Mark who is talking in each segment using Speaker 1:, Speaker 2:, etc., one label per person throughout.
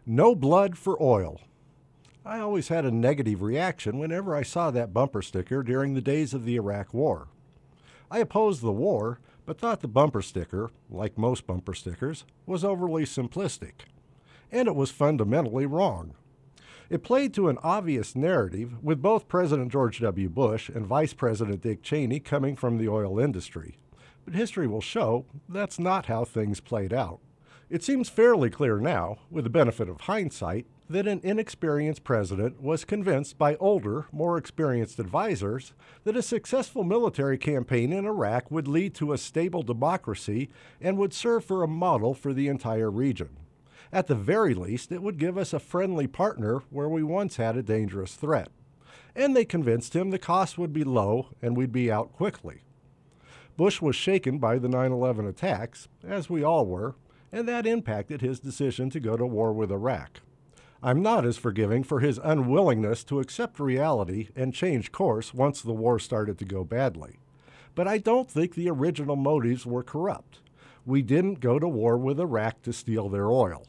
Speaker 1: No blood for oil. I always had a negative reaction whenever I saw that bumper sticker during the days of the Iraq War. I opposed the war, but thought the bumper sticker, like most bumper stickers, was overly simplistic. And it was fundamentally wrong. It played to an obvious narrative, with both President George W. Bush and Vice President Dick Cheney coming from the oil industry. But history will show that's not how things played out. It seems fairly clear now, with the benefit of hindsight, that an inexperienced president was convinced by older, more experienced advisors that a successful military campaign in Iraq would lead to a stable democracy and would serve for a model for the entire region. At the very least, it would give us a friendly partner where we once had a dangerous threat. And they convinced him the cost would be low and we'd be out quickly. Bush was shaken by the 9/11 attacks, as we all were, and that impacted his decision to go to war with Iraq. I'm not as forgiving for his unwillingness to accept reality and change course once the war started to go badly. But I don't think the original motives were corrupt. We didn't go to war with Iraq to steal their oil.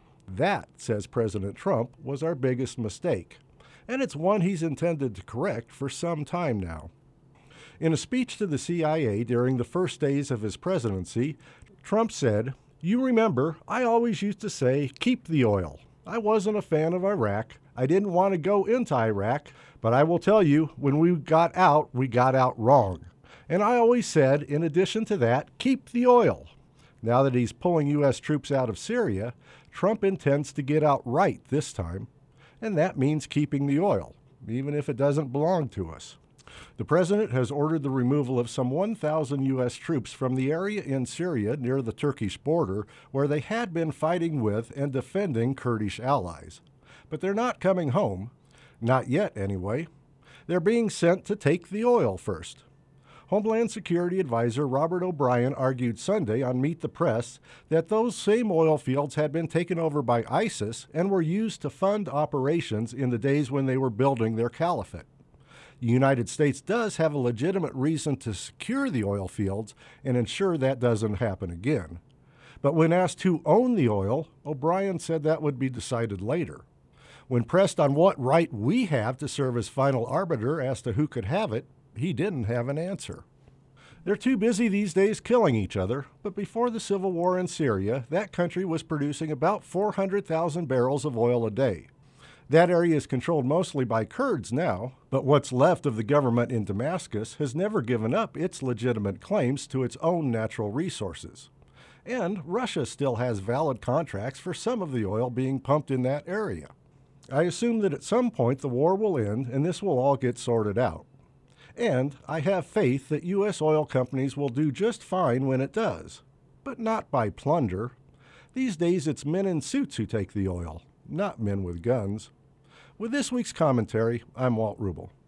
Speaker 1: That, says President Trump, was our biggest mistake, and it's one he's intended to correct for some time now. In a speech to the CIA during the first days of his presidency, Trump said, "You remember, I always used to say, keep the oil. I wasn't a fan of Iraq. I didn't want to go into Iraq, but I will tell you, when we got out wrong. And I always said, in addition to that, keep the oil." Now that he's pulling U.S. troops out of Syria, Trump intends to get out right this time, and that means keeping the oil, even if it doesn't belong to us. The president has ordered the removal of some 1,000 U.S. troops from the area in Syria near the Turkish border where they had been fighting with and defending Kurdish allies. But they're not coming home. Not yet, anyway. They're being sent to take the oil first. Homeland Security Advisor Robert O'Brien argued Sunday on Meet the Press that those same oil fields had been taken over by ISIS and were used to fund operations in the days when they were building their caliphate. The United States does have a legitimate reason to secure the oil fields and ensure that doesn't happen again. But when asked who owned the oil, O'Brien said that would be decided later. When pressed on what right we have to serve as final arbiter as to who could have it, he didn't have an answer. They're too busy these days killing each other, but before the civil war in Syria, that country was producing about 400,000 barrels of oil a day. That area is controlled mostly by Kurds now, but what's left of the government in Damascus has never given up its legitimate claims to its own natural resources. And Russia still has valid contracts for some of the oil being pumped in that area. I assume that at some point the war will end and this will all get sorted out. And I have faith that U.S. oil companies will do just fine when it does, but not by plunder. These days it's men in suits who take the oil, not men with guns. With this week's commentary, I'm Walt Rubel.